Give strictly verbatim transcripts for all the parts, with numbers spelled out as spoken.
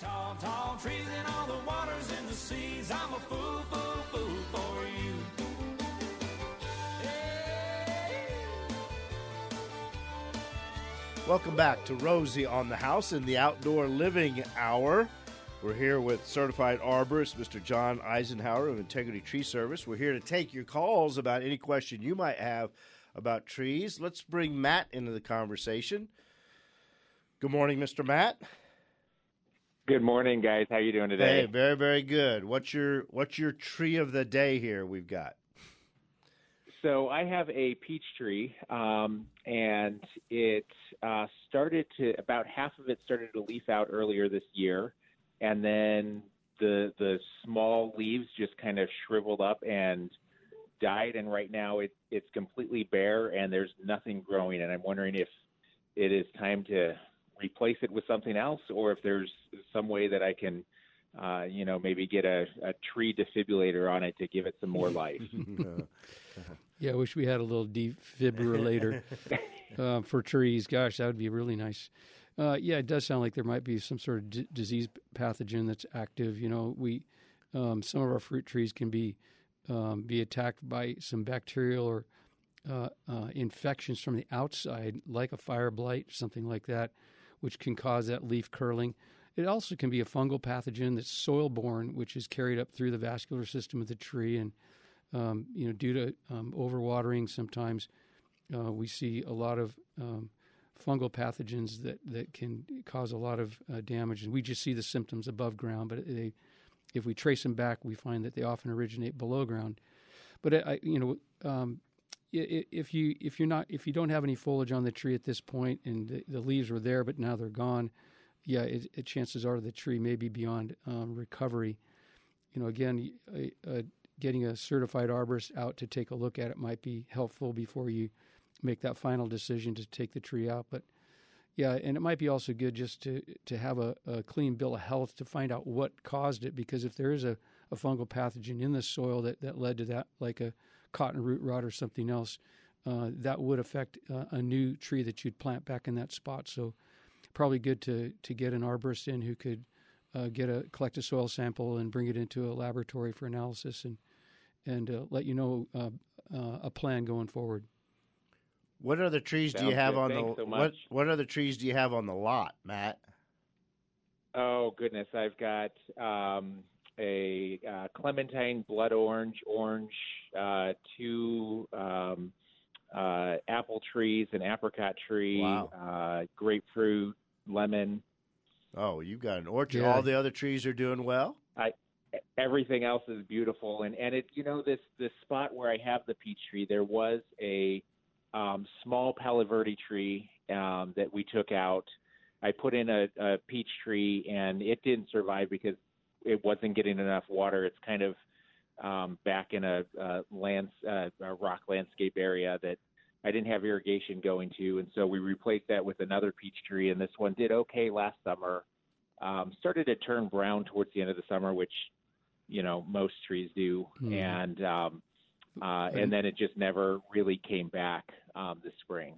Tall, tall trees and all the waters and the seas. I'm a fool, fool, fool for you. Welcome back to Rosie on the House in the Outdoor Living Hour. We're here with certified arborist Mister John Eisenhower of Integrity Tree Service. We're here to take your calls about any question you might have about trees. Let's bring Matt into the conversation. Good morning, Mister Matt. Good morning, guys. How you doing today? Hey, very, very good. What's your what's your tree of the day here we've got? So I have a peach tree, um, and it uh, started to, about half of it started to leaf out earlier this year, and then the the small leaves just kind of shriveled up and died, and right now it, it's completely bare, and there's nothing growing, and I'm wondering if it is time to replace it with something else, or if there's some way that I can Uh, you know, maybe get a, a tree defibrillator on it to give it some more life. Yeah, I wish we had a little defibrillator uh, for trees. Gosh, that would be really nice. Uh, yeah, it does sound like there might be some sort of d- disease pathogen that's active. You know, we um, some of our fruit trees can be um, be attacked by some bacterial or uh, uh, infections from the outside, like a fire blight, something like that, which can cause that leaf curling. It also can be a fungal pathogen that's soil-borne, which is carried up through the vascular system of the tree. And, um, you know, due to um, overwatering, sometimes uh, we see a lot of um, fungal pathogens that, that can cause a lot of uh, damage. And we just see the symptoms above ground, but they, if we trace them back, we find that they often originate below ground. But, I, you know, um, if you if you're not if you don't have any foliage on the tree at this point, and the, the leaves were there but now they're gone, yeah, it, it, chances are the tree may be beyond um, recovery. You know, again, uh, uh, getting a certified arborist out to take a look at it might be helpful before you make that final decision to take the tree out. But yeah, and it might be also good just to to have a, a clean bill of health to find out what caused it, because if there is a, a fungal pathogen in the soil that, that led to that, like a cotton root rot or something else, uh, that would affect uh, a new tree that you'd plant back in that spot. So probably good to, to get an arborist in who could uh, get a collect a soil sample and bring it into a laboratory for analysis and and uh, let you know uh, uh, a plan going forward. What other trees Sounds do you have good. on Thanks the so much. what what other trees do you have on the lot, Matt? Oh, goodness. I've got um, a uh, clementine, blood orange, orange, uh, two um, uh, apple trees, an apricot tree, Wow. uh, grapefruit, lemon. Oh, you've got an orchard. Yeah. All the other trees are doing well? I, everything else is beautiful. And, and it, you know, this, this spot where I have the peach tree, there was a um, small Palo Verde tree um, that we took out. I put in a, a peach tree, and it didn't survive because it wasn't getting enough water. It's kind of um, back in a, a, lands, uh, a rock landscape area that I didn't have irrigation going to, and so we replaced that with another peach tree, and this one did okay last summer. Um, started to turn brown towards the end of the summer, which, you know, most trees do, Mm. and um, uh, and then it just never really came back um, this spring.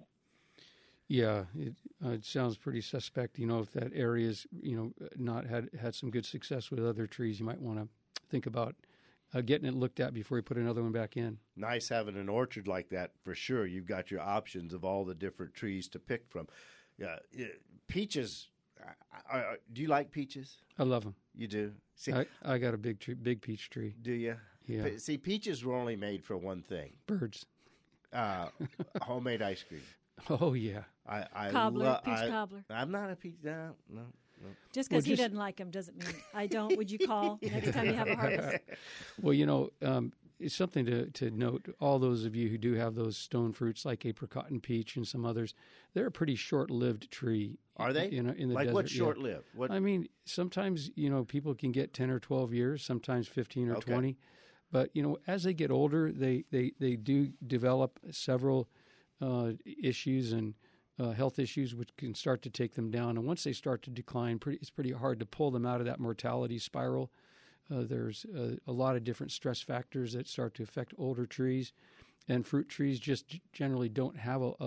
Yeah, it, uh, it sounds pretty suspect. You know, if that area's, you know, not had had some good success with other trees, you might want to think about uh, getting it looked at before you put another one back in. Nice having an orchard like that for sure. You've got your options of all the different trees to pick from. Yeah, yeah, peaches. I, I, do you like peaches? I love them. You do. See, I, I got a big tree, big peach tree. do you? Yeah. Pe- See, peaches were only made for one thing: Birds. uh, homemade ice cream. Oh yeah. I, I Cobbler, lo- peach I, cobbler. I'm not a peach. No, no. no. Just Well, because he just- doesn't like them doesn't mean I don't. Would you call next time you have a harvest? Well, you know, um, it's something to, to note. All those of you who do have those stone fruits like apricot and peach and some others, they're a pretty short-lived tree. Are they? You know, in the like desert. what's yeah. short-lived? What? I mean, sometimes, you know, people can get ten or twelve years, sometimes fifteen or Okay. twenty. But, you know, as they get older, they, they, they do develop several uh, issues and uh, health issues which can start to take them down. And once they start to decline, pretty, it's pretty hard to pull them out of that mortality spiral. Uh, there's uh, a lot of different stress factors that start to affect older trees. And fruit trees just generally don't have a, a,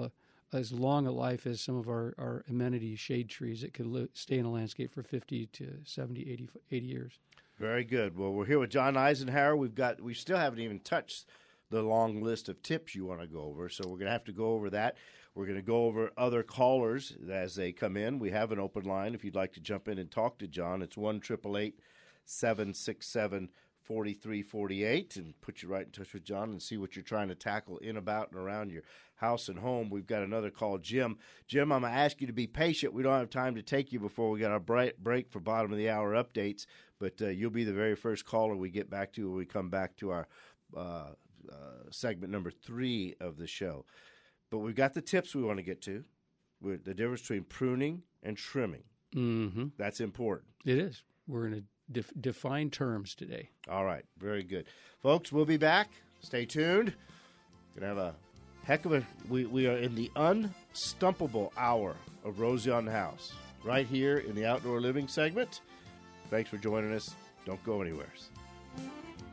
as long a life as some of our, our amenity shade trees that could li- stay in a landscape for fifty to seventy, eighty, eighty years. Very good. Well, we're here with John Eisenhower. We've got we still haven't even touched the long list of tips you want to go over, so we're going to have to go over that. We're going to go over other callers as they come in. We have an open line. If you'd like to jump in and talk to John, it's one eight eight eight, seven six seven, four three four eight, and put you right in touch with John and see what you're trying to tackle in, about, and around your house and home. We've got another call, Jim. Jim, I'm going to ask you to be patient. We don't have time to take you before we got our break, break for bottom of the hour updates, but uh, you'll be the very first caller we get back to when we come back to our uh, uh, segment number three of the show. But we've got the tips we want to get to, with the difference between pruning and trimming. Mm-hmm. That's important. It is. We're going to def- define terms today. All right. Very good. Folks, we'll be back. Stay tuned. Going to have a heck of a... We, we are in the unstumpable hour of Rosie on the House, right here in the Outdoor Living segment. Thanks for joining us. Don't go anywhere.